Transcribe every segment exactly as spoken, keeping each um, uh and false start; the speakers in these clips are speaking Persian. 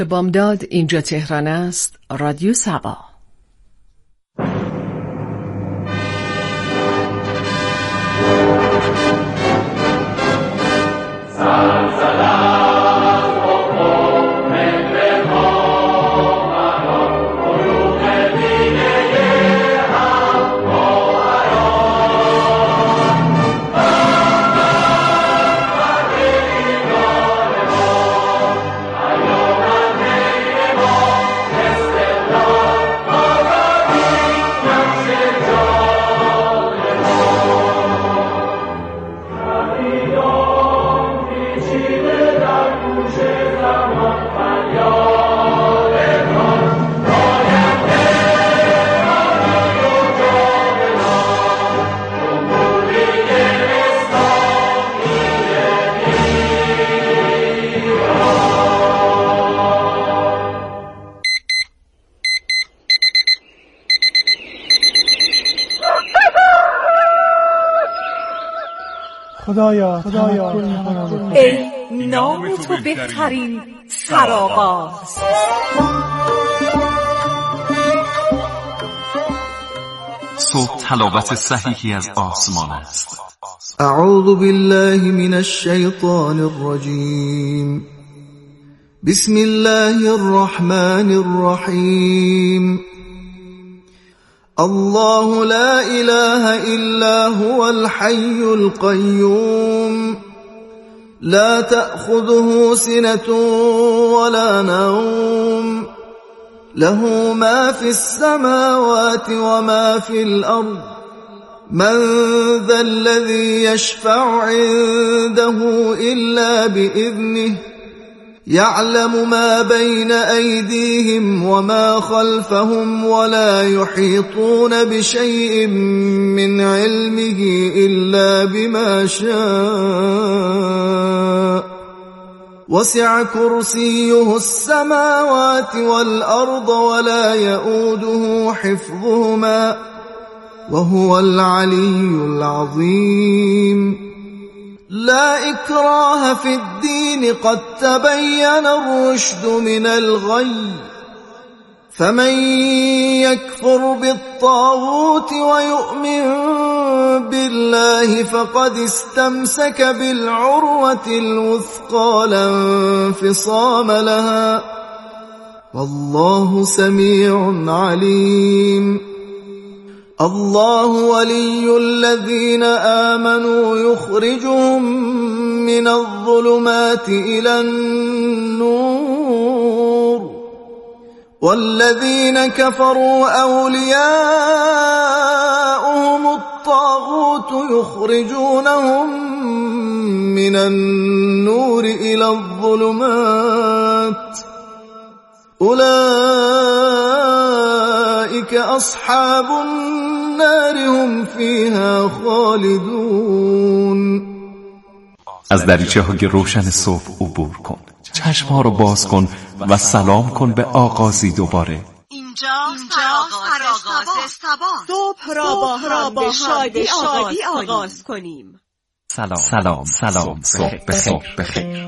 بامداد، اینجا تهران است. رادیو سبا. خدایا خدایا ای نام تو بهترین سرآغاز. صبح تلاوت صحیحی از آسمان است. اعوذ بالله من الشیطان الرجیم. بسم الله الرحمن الرحیم. الله لا إله إلا هو الحي القيوم لا تأخذه سنة ولا نوم له ما في السماوات وما في الأرض من ذا الذي يشفع عنده إلا بإذنه يعلم ما بين أيديهم وما خلفهم ولا يحيطون بشيء من علمه إلا بما شاء وسع كرسيه السماوات والأرض ولا يؤوده حفظهما وهو العلي العظيم. لا إكراه في الدين قد تبين الرشد من الغي فمن يكفر بالطاغوت ويؤمن بالله فقد استمسك بالعروة الوثقى لا انفصام لها والله سميع عليم. الله ولي الذين آمنوا يخرجهم من الظلمات إلى النور والذين كفروا أولياؤهم الطاغوت يخرجونهم من النور إلى الظلمات أولئك أصحاب النار هم فيها خالدون. از دریچه های روشن صبح عبور کن، چشم ها رو باز کن و سلام کن به آغازی دوباره. اینجا سرآغاز صبح. صبح را با هم به شادی آغاز کنیم. سلام سلام سلام صبح بخیر بخیر.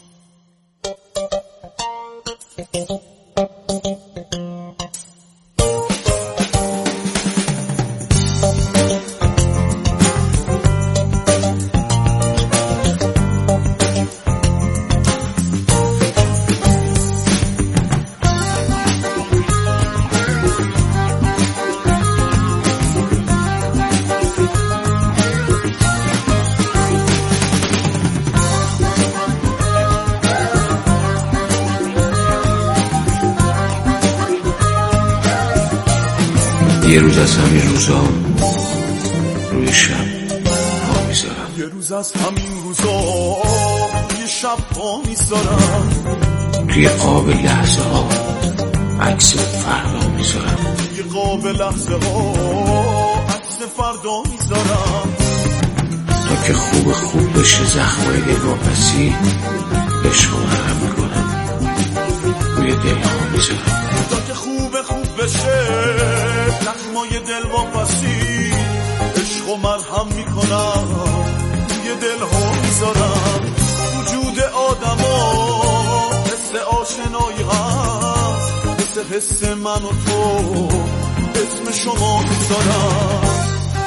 یه روز از همین روزا روی شب پا میذارم یه روز از همین روزا روی شب پا میذارم توی قاب لحظه ها عکس فردا میذارم توی قاب لحظه ها عکس فردا میذارم تا که خوب خوب بشه زخمای دلواپسی عشق رو مرهم میکنم روی دل ها میذارم تا که خوب خوب بشه زخمای دلواپسی عشق رو مرهم میکنم روی دل ها میذارم وجود آدم ها حس آشنایی هم حس من و تو اسم شما میذارم.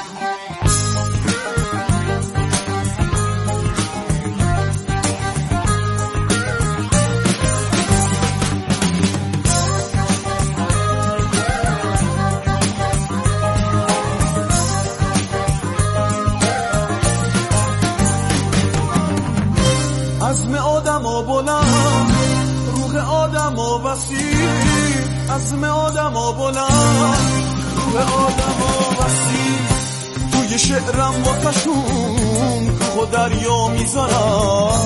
عزم آدم ها بلند، روح آدم ها وسیع، عزم آدم ها بلند، روح آدم ها وسیع. توی شعرم با تشون کوه و دریا میذارم،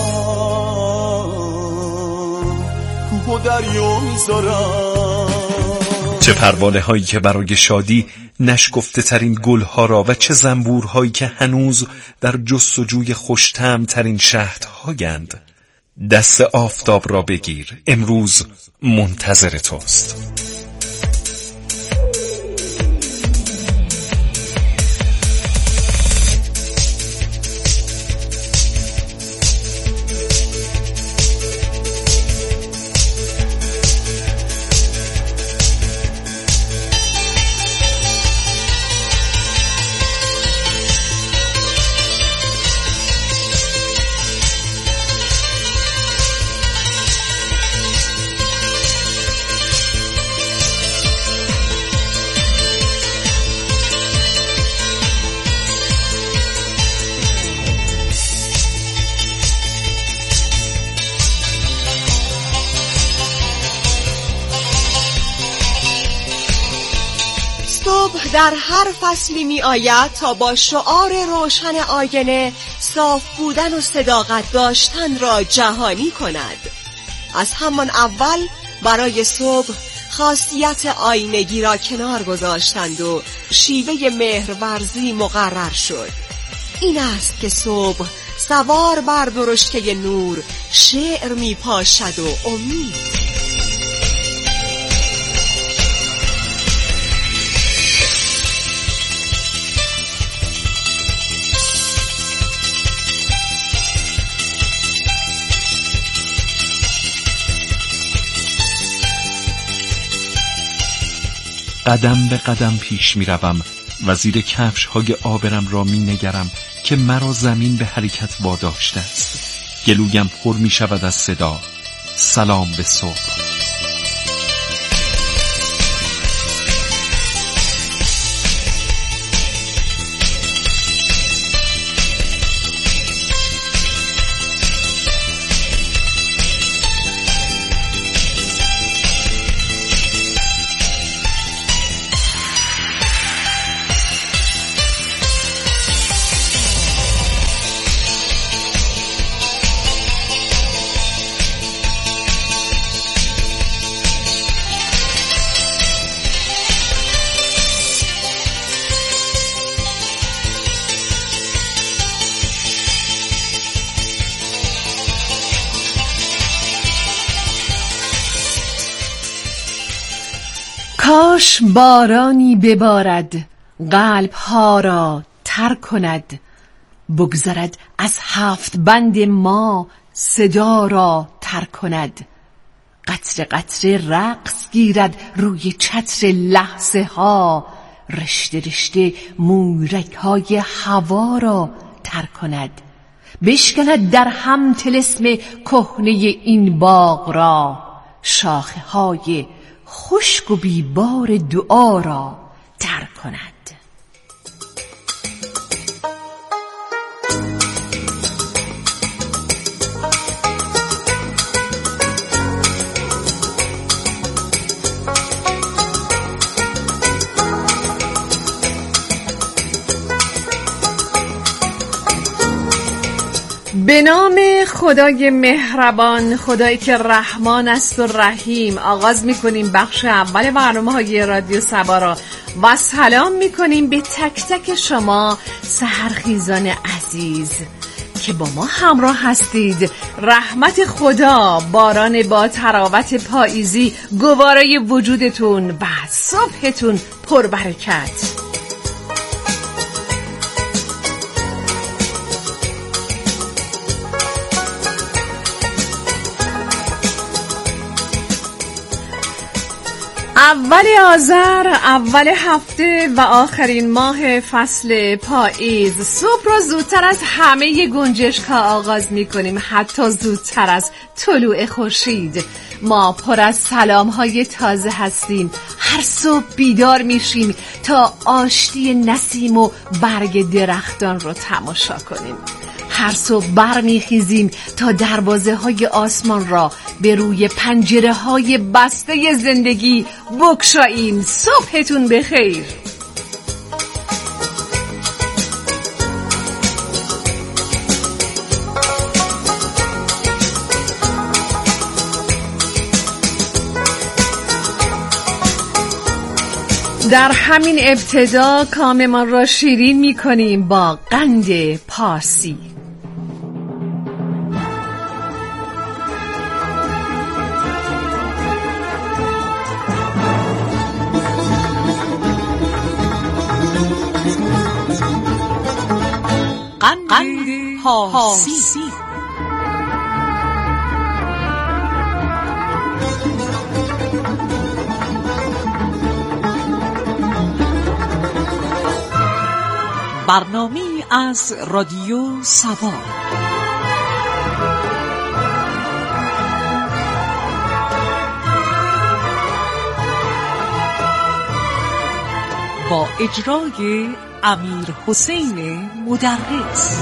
کوه و دریا میذارم. چه پروانه هایی که برای شادی نشکفته ترین گل ها را و چه زنبور هایی که هنوز در جستجوی خوش‌طعم ترین شهد هایند. دست آفتاب را بگیر، امروز منتظر توست. صبح در هر فصلی می آید تا با شعار روشن آینه صاف بودن و صداقت داشتن را جهانی کند. از همان اول برای صبح خاصیت آینگی را کنار گذاشتند و شیوه مهرورزی مقرر شد. این است که صبح سوار بر درشکه نور شعر می پاشد و امید. قدم به قدم پیش می روم و زیر کفش های آبرم را می نگرم که مرا زمین به حرکت واداشته است. گلویم پر می شود از صدا. سلام به صبح. کاش بارانی ببارد، قلب ها را تر کند، بگذرد از هفت بند ما صدا را تر کند. قطره قطره رقص گیرد روی چتر لحظه ها، رشته رشته مویرک های هوا را تر کند. بشکند در هم طلسم کهنه این باغ را، شاخه های خشک و بیبار دعا را تر کند. به نام خدای مهربان، خدایی که رحمان است و رحیم، آغاز میکنیم بخش اول برنامه های رادیو صبا را و سلام میکنیم به تک تک شما سحرخیزان عزیز که با ما همراه هستید. رحمت خدا، باران با تراوت پاییزی گوارای وجودتون و صبحتون پربرکت. اول آذر، اول هفته و آخرین ماه فصل پاییز. صبح رو زودتر از همه گنجشک‌ها آغاز می‌کنیم، حتی زودتر از طلوع خورشید. ما پر از سلام‌های تازه هستیم. هر صبح بیدار میشیم تا آشتی نسیم و برگ درختان رو تماشا کنیم. هر صبح برمیخیزیم تا دروازه های آسمان را به روی پنجره های بسته زندگی بگشاییم. صبحتون بخیر. در همین ابتدا کاممان را شیرین می کنیم با قند پارسی. قند پارسی. برنامه از رادیو سبا. با اجرای امیر حسین مدرس.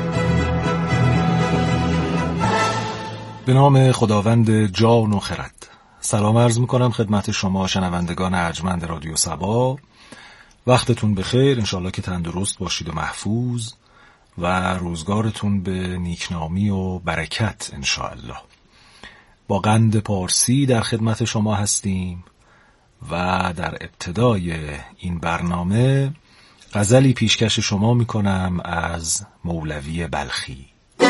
به نام خداوند جان و خرد. سلام عرض میکنم خدمت شما شنوندگان ارجمند رادیو سبا. وقتتون بخیر، انشالله که تندرست باشید و محفوظ و روزگارتون به نیکنامی و برکت انشالله. با قند پارسی در خدمت شما هستیم و در ابتدای این برنامه غزلی پیشکش شما میکنم از مولوی بلخی.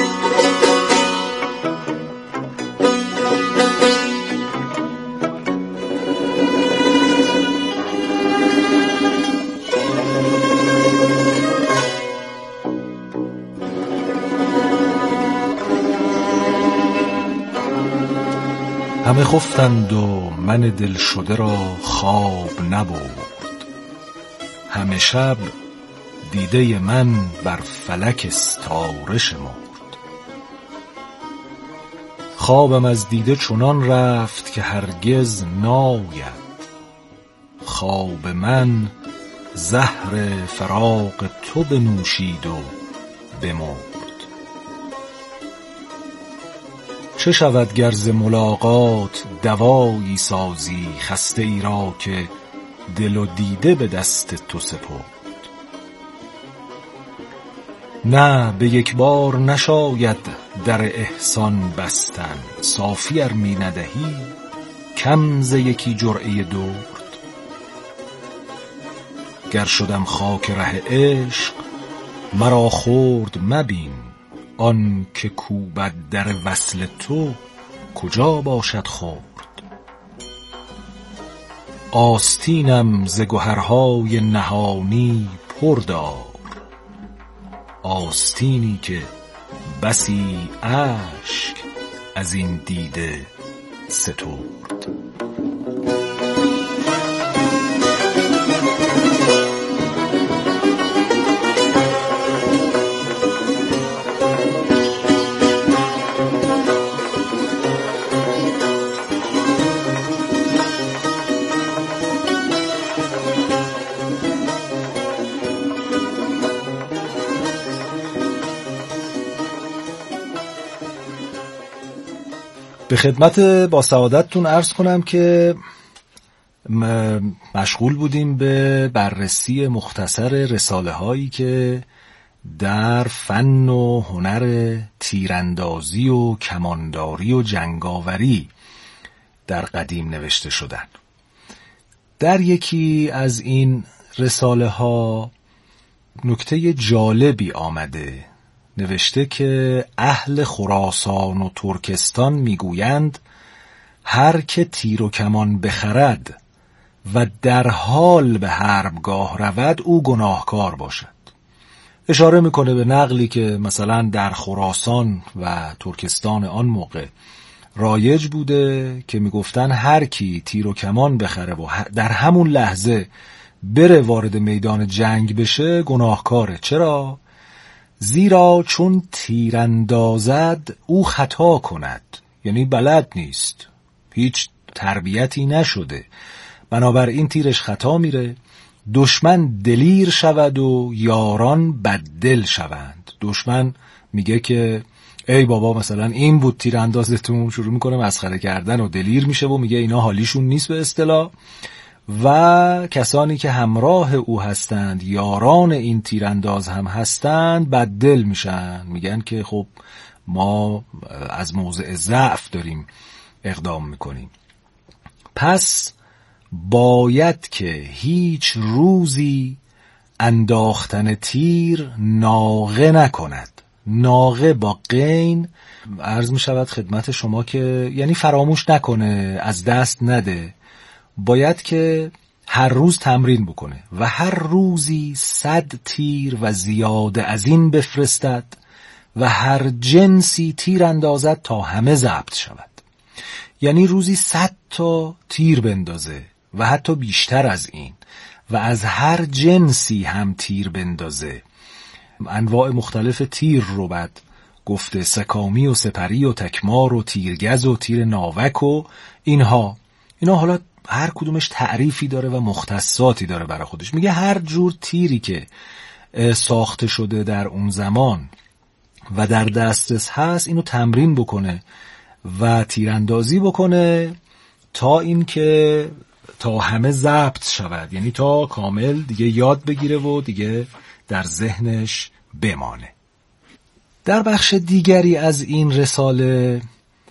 همه خفتند و من دل شده را خواب نبرد، همه شب دیده من بر فلک استاره شمرد. خوابم از دیده چنان رفت که هرگز ناید، خواب من زهر فراق تو بنوشید و بمرد. چه شود گر ز ملاقات دوایی سازی، خسته ای را که دل و دیده به دست تو سپرد. نه به یک بار نشاید در احسان بستن، صافی ار می ندهی کم ز یکی جرعه درد. گر شدم خاک ره عشق مرا خرد مبین، آن که کوبد در وصل تو کجا باشد خورد. آستینم ز گوهرهای نهانی پر دار، آستینی که بسی اشک از این دیده سترد. به خدمت با سعادتتون عرض کنم که مشغول بودیم به بررسی مختصر رساله هایی که در فن و هنر تیراندازی و کمانداری و جنگاوری در قدیم نوشته شدن. در یکی از این رساله ها نکته جالبی آمده، نوشته که اهل خراسان و ترکستان میگویند هر که تیر و کمان بخرد و در حال به حربگاه رود او گناهکار باشد. اشاره میکنه به نقلی که مثلا در خراسان و ترکستان آن موقع رایج بوده که میگفتن هر کی تیر و کمان بخره و در همون لحظه بره وارد میدان جنگ بشه گناهکاره. چرا؟ زیرا چون تیر اندازد او خطا کند، یعنی بلد نیست، هیچ تربیتی نشده، بنابراین تیرش خطا میره، دشمن دلیر شود و یاران بددل شوند. دشمن میگه که ای بابا مثلا این بود تیر اندازتون، شروع میکنه مسخره کردن و دلیر میشه و میگه اینا حالیشون نیست به اصطلاح، و کسانی که همراه او هستند، یاران این تیرانداز هم هستند، بددل میشن، میگن که خب ما از موضع ضعف داریم اقدام میکنیم. پس باید که هیچ روزی انداختن تیر ناغه نکند. ناغه با غین عرض می شود خدمت شما که یعنی فراموش نکنه، از دست نده، باید که هر روز تمرین بکنه و هر روزی صد تیر و زیاده از این بفرستد و هر جنسی تیر اندازد تا همه ضبط شود. یعنی روزی صد تا تیر بندازه و حتی بیشتر از این، و از هر جنسی هم تیر بندازه. انواع مختلف تیر رو بعد گفته، سکامی و سپری و تکمار و تیرگز و تیر ناوک و اینها اینا حالا هر کدومش تعریفی داره و مختصاتی داره برای خودش. میگه هر جور تیری که ساخته شده در اون زمان و در دسترس هست اینو تمرین بکنه و تیراندازی بکنه تا این که تا همه ضبط شود، یعنی تا کامل دیگه یاد بگیره و دیگه در ذهنش بمانه. در بخش دیگری از این رساله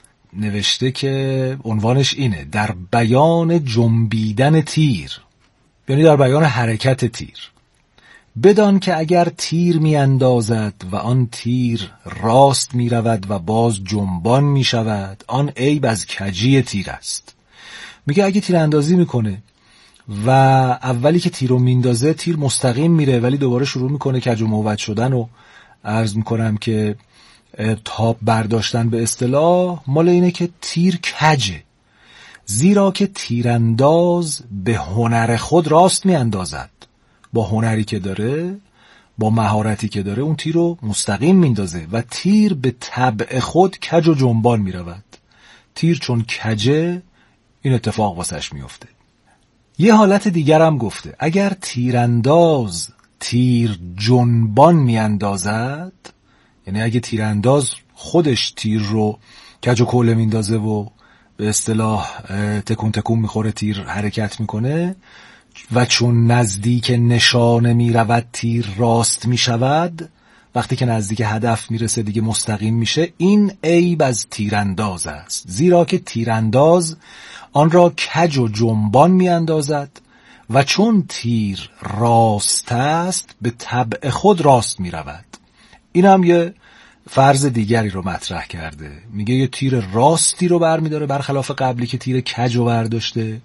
نوشته که عنوانش اینه: در بیان جنبیدن تیر، یعنی در بیان حرکت تیر. بدان که اگر تیر می اندازد و آن تیر راست می رود و باز جنبان می شود، آن عیب از کجی تیر است. میگه اگه تیر اندازی میکنه و اولی که تیر رو میندازه تیر مستقیم میره ولی دوباره شروع میکنه کج و موج شدن و عرض میکنم که تاب برداشتن به اصطلاح، مال اینه که تیر کجه. زیرا که تیرانداز به هنر خود راست میاندازد، با هنری که داره، با مهارتی که داره اون تیر رو مستقیم میندازه و تیر به طبع خود کج و جنبان میرود. تیر چون کجه این اتفاق واسش میفته. یه حالت دیگر هم گفته: اگر تیرانداز تیر جنبان میاندازد، یعنی اگه تیرانداز خودش تیر رو کج و کوله میندازه و به اصطلاح تکون تکون میخوره، تیر حرکت میکنه و چون نزدیک نشانه میرود تیر راست میشود، وقتی که نزدیک هدف میرسه دیگه مستقیم میشه، این عیب از تیرانداز است. زیرا که تیرانداز آن را کج و جنبان میاندازد و چون تیر راست است به طبع خود راست میرود. این هم یه فرض دیگری رو مطرح کرده. میگه یه تیر راستی رو برمیداره برخلاف قبلی که تیر کج رو برداشته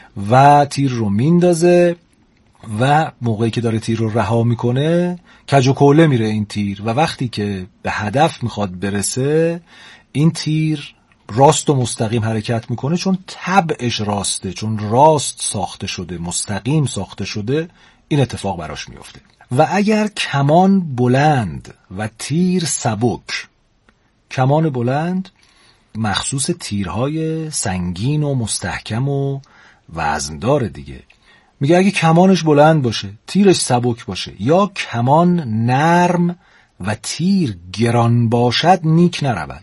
و تیر رو میندازه و موقعی که داره تیر رو رها میکنه کج و کوله میره این تیر و وقتی که به هدف میخواد برسه این تیر راست و مستقیم حرکت میکنه، چون طبعش راسته، چون راست ساخته شده، مستقیم ساخته شده، این اتفاق براش میفته. و اگر کمان بلند و تیر سبک، کمان بلند مخصوص تیرهای سنگین و مستحکم و وزندار دیگه، میگه اگه کمانش بلند باشه تیرش سبک باشه، یا کمان نرم و تیر گران باشد نیک نرود.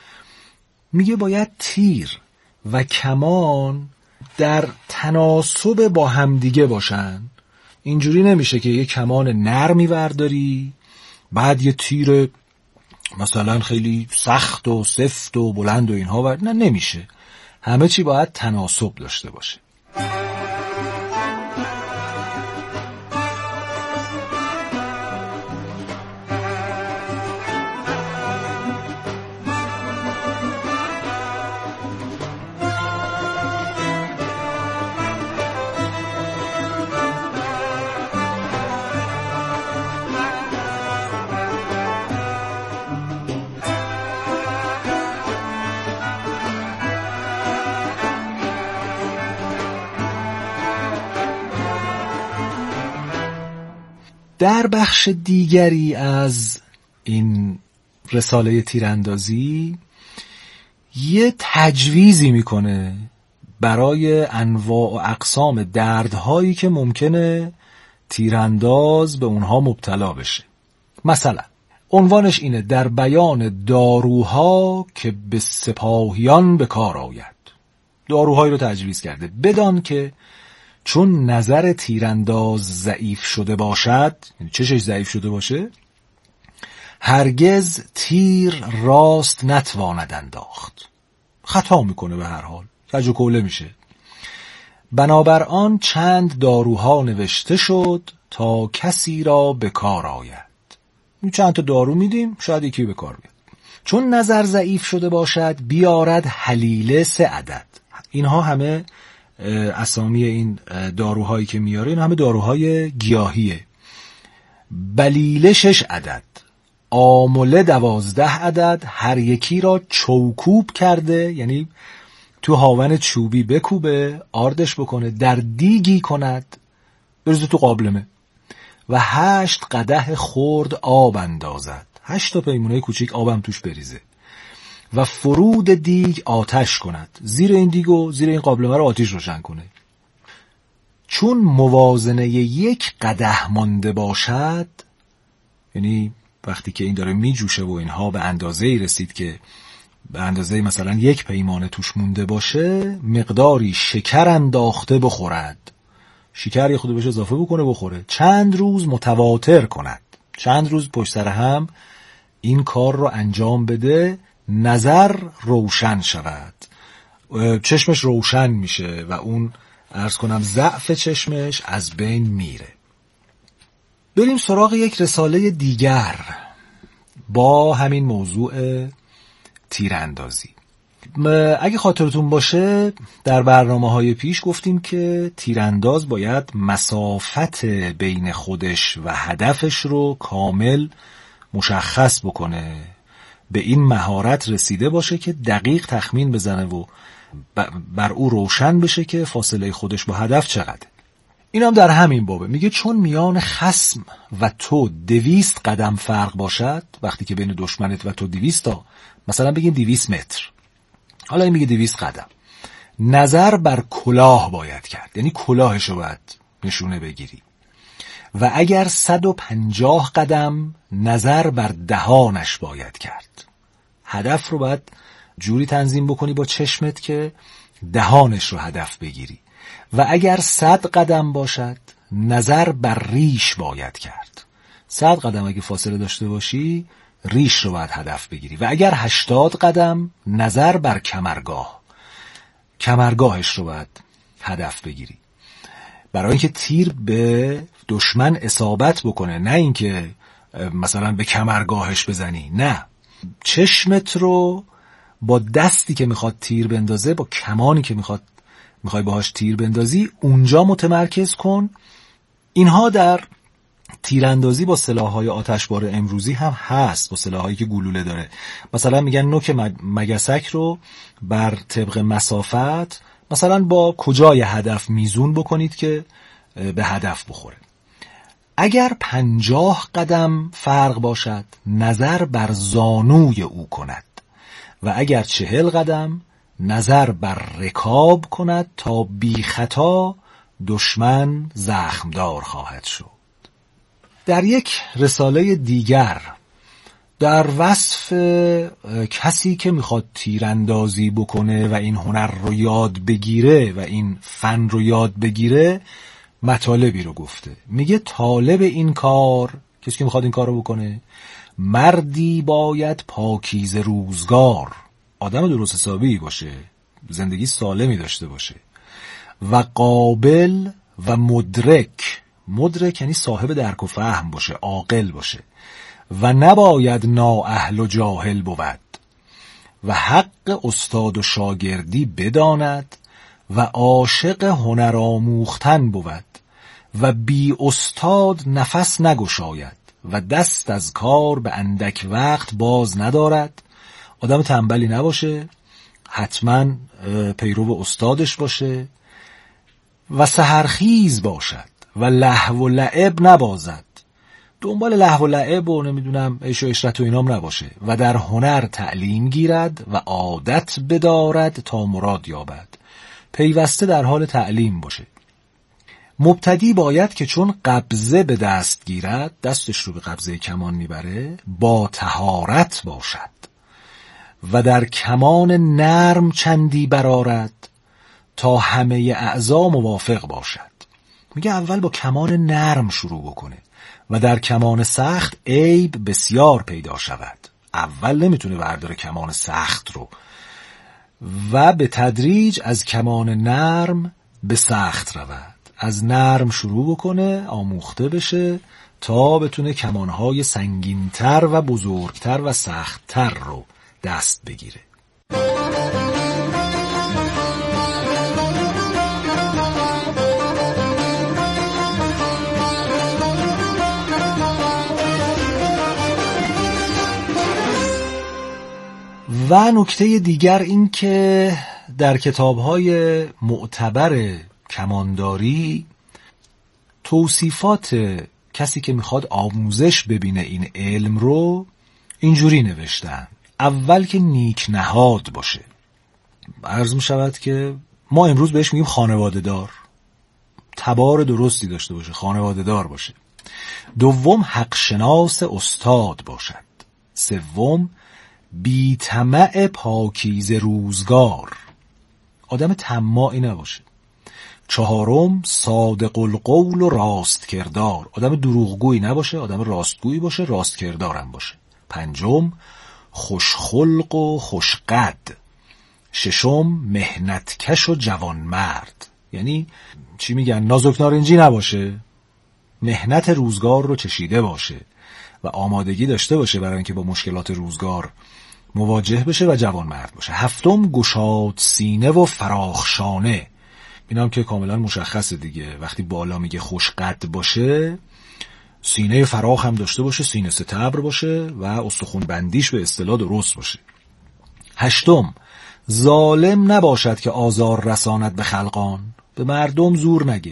میگه باید تیر و کمان در تناسب با همدیگه باشن. اینجوری نمیشه که یه کمان نرمی ورداری بعد یه تیر مثلا خیلی سخت و سفت و بلند و اینها ورد، نه نمیشه. همه چی باید تناسب داشته باشه. در بخش دیگری از این رساله تیراندازی یه تجویزی میکنه برای انواع و اقسام دردهایی که ممکنه تیرانداز به اونها مبتلا بشه. مثلا عنوانش اینه: در بیان داروها که به سپاهیان به کار آید. داروهایی رو تجویز کرده. بدان که چون نظر تیرانداز ضعیف شده باشد، یعنی چشش ضعیف شده باشه، هرگز تیر راست نتواند انداخت. خطا میکنه، به هر حال کج و کوله میشه. بنابر آن چند داروها نوشته شد تا کسی را به کار آید. چند تا دارو میدیم، شاید یکی به کار بیاد. چون نظر ضعیف شده باشد بیارد حلیله سه عدد. اینها همه اسامی این داروهایی که میاره، این همه داروهای گیاهیه. بلیله شش عدد، آمله دوازده عدد، هر یکی را چوکوب کرده، یعنی تو هاون چوبی بکوبه، آردش بکنه، در دیگی کند، بریزه تو قابلمه و هشت قدح خرد آب اندازد. هشت تا پیمونه کوچیک آبم توش بریزه و فرود دیگ آتش کند. زیر این دیگو، زیر این قابلمه رو آتش روشن کنه. چون موازنه یک قدح مانده باشد، یعنی وقتی که این داره می جوشه و اینها به اندازه‌ای رسید که به اندازه مثلا یک پیمانه توش مونده باشه، مقداری شکر انداخته بخورد. شکر یه خود بهش اضافه بکنه بخوره. چند روز متواتر کند. چند روز پشت سر هم این کار رو انجام بده، نظر روشن شود. چشمش روشن میشه و اون عرض کنم ضعف چشمش از بین میره. بریم سراغ یک رساله دیگر با همین موضوع تیراندازی. اگه خاطرتون باشه در برنامه‌های پیش گفتیم که تیرانداز باید مسافت بین خودش و هدفش رو کامل مشخص بکنه، به این مهارت رسیده باشه که دقیق تخمین بزنه و بر او روشن بشه که فاصله خودش با هدف چقدر. این هم در همین بابه. میگه چون میان خصم و تو دویست قدم فرق باشد، وقتی که بین دشمنت و تو دویست تا مثلا بگیم دویست متر، حالا این میگه دویست قدم، نظر بر کلاه باید کرد، یعنی کلاهشو باید نشونه بگیری. و اگر صد و پنجاه قدم نظر بر دهانش باید کرد. هدف رو باید جوری تنظیم بکنی با چشمت که دهانش رو هدف بگیری. و اگر صد قدم باشد نظر بر ریش باید کرد. صد قدم اگه فاصله داشته باشی ریش رو باید هدف بگیری. و اگر هشتاد قدم نظر بر کمرگاه، کمرگاهش رو باید هدف بگیری، برای اینکه تیر به دشمن اصابت بکنه، نه اینکه مثلا به کمرگاهش بزنی. نه، چشمت رو با دستی که میخواد تیر بندازه، با کمانی که میخواد میخوای باهاش تیر بندازی، اونجا متمرکز کن. اینها در تیراندازی با سلاح‌های آتشبار امروزی هم هست، با سلاح‌هایی که گلوله داره. مثلا میگن نوک مگسک رو بر طبق مسافت مثلا با کجای هدف میزون بکنید که به هدف بخوره. اگر پنجاه قدم فرق باشد نظر بر زانوی او کند و اگر چهل قدم نظر بر رکاب کند تا بی خطا دشمن زخمدار خواهد شد. در یک رساله دیگر در وصف کسی که میخواد تیراندازی بکنه و این هنر رو یاد بگیره و این فن رو یاد بگیره مطالبی رو گفته. میگه طالب این کار، کسی که میخواد این کار رو بکنه، مردی باید پاکیز روزگار، آدم درست حسابی باشه، زندگی سالمی داشته باشه، و قابل و مدرک. مدرک یعنی صاحب درک و فهم باشه، عاقل باشه، و نباید نااهل و جاهل بود و حق استاد و شاگردی بداند و عاشق هنر آموختن بود و بی استاد نفس نگشاید و دست از کار به اندک وقت باز ندارد. آدم تنبلی نباشه، حتما پیرو استادش باشه و سحرخیز باشد و لهو و لعب نبازد، دنبال لهو و لعب و نمیدونم عیش و عشرت و اینام نباشه و در هنر تعلیم گیرد و عادت بدارد تا مراد یابد. پیوسته در حال تعلیم باشه. مبتدی باید که چون قبضه به دست گیرد، دستش رو به قبضه کمان میبره، با طهارت باشد و در کمان نرم چندی برارد تا همه اعضا موافق باشد. میگه اول با کمان نرم شروع بکنه و در کمان سخت عیب بسیار پیدا شود. اول نمیتونه برداره کمان سخت رو و به تدریج از کمان نرم به سخت رود. از نرم شروع بکنه، آموخته بشه تا بتونه کمانهای سنگینتر و بزرگتر و سختتر رو دست بگیره. و نکته دیگر این که در کتاب‌های معتبر کمانداری توصیفات کسی که میخواد آموزش ببینه این علم رو اینجوری نوشتن. اول که نیک نهاد باشه. عرض میشود که ما امروز بهش میگیم خانواده دار، تبار درستی داشته باشه، خانواده دار باشه. دوم حق شناس استاد باشد. سوم بی طمع پاکیزه روزگار، آدم طماعی نباشه. چهارم صادق القول و راست کردار، آدم دروغگویی نباشه، آدم راستگویی باشه، راست کردارم باشه. پنجم خوشخلق و خوشقد. ششم مهنتکش و جوانمرد، یعنی چی میگن، نازک نارنجی نباشه، مهنت روزگار رو چشیده باشه و آمادگی داشته باشه برای اینکه با مشکلات روزگار مواجه بشه و جوانمرد باشه. هفتم گشاد سینه و فراخشانه، اینم که کاملا مشخصه دیگه، وقتی بالا میگه خوشقد باشه سینه فراخ هم داشته باشه، سینه ستبر باشه و استخون بندیش به اصطلاح درست باشه. هشتم ظالم نباشد که آزار رساند به خلقان، به مردم زور نگه.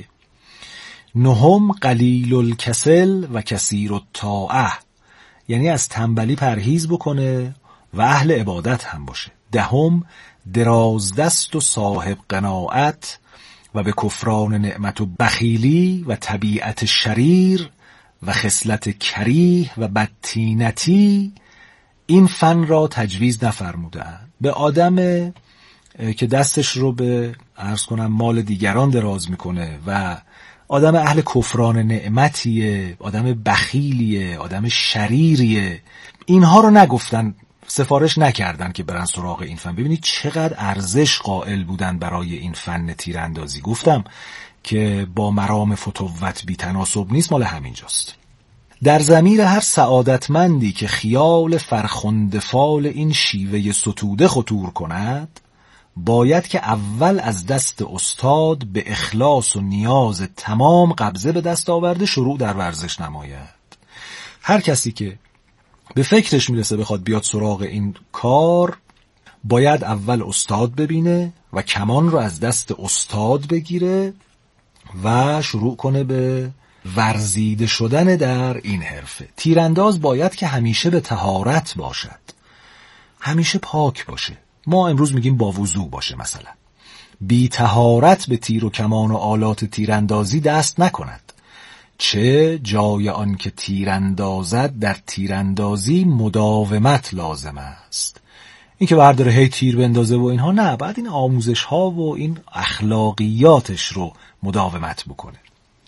نهم قلیل الکسل و کثیر الطاعه، یعنی از تنبلی پرهیز بکنه و اهل عبادت هم باشه. دهم درازدست و صاحب قناعت و به کفران نعمت و بخیلی و طبیعت شریر و خصلت کریه و بدتینتی این فن را تجویز نفرمودند. به آدم که دستش رو به عرض کنم مال دیگران دراز میکنه و آدم اهل کفران نعمتیه، آدم بخیلیه، آدم شریریه، اینها رو نگفتن، سفارش نکردن که برن سراغ این فن. ببینید چقدر ارزش قائل بودن برای این فن تیراندازی. گفتم که با مرام فتوت بی تناسب نیست، مال همینجاست. در ضمیر هر سعادتمندی که خیال فرخنده فال این شیوه ستوده خطور کند، باید که اول از دست استاد به اخلاص و نیاز تمام قبضه به دست آورده شروع در ورزش نماید. هر کسی که به فکرش میرسه بخواد بیاد سراغ این کار، باید اول استاد ببینه و کمان رو از دست استاد بگیره و شروع کنه به ورزیده شدن در این حرفه. تیرانداز باید که همیشه به طهارت باشد، همیشه پاک باشه. ما امروز میگیم با وضو باشه مثلا. بی طهارت به تیر و کمان و آلات تیراندازی دست نکند. چه جای آن که تیراندازد در تیراندازی مداومت لازم است. این که برداره هی تیر بندازه و اینها نه، بعد این آموزش ها و این اخلاقیاتش رو مداومت بکنه.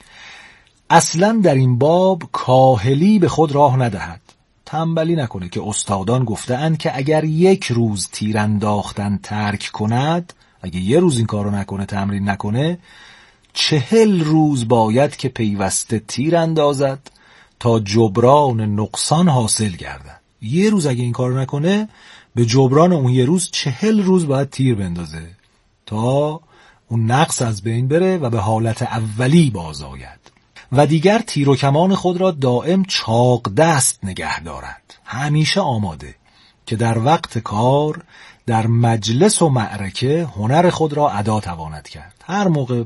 اصلا در این باب کاهلی به خود راه ندهد، تنبلی نکنه که استادان گفته‌اند که اگر یک روز تیر انداختن ترک کند، اگه یه روز این کارو نکنه، تمرین نکنه، چهل روز باید که پیوسته تیر اندازد تا جبران نقصان حاصل گردد. یه روز اگه این کارو نکنه، به جبران اون یه روز چهل روز باید تیر بندازه تا اون نقص از بین بره و به حالت اولی باز آید. و دیگر تیر و کمان خود را دائم چاق دست نگه دارد، همیشه آماده که در وقت کار در مجلس و معرکه هنر خود را ادا تواند کرد. هر موقع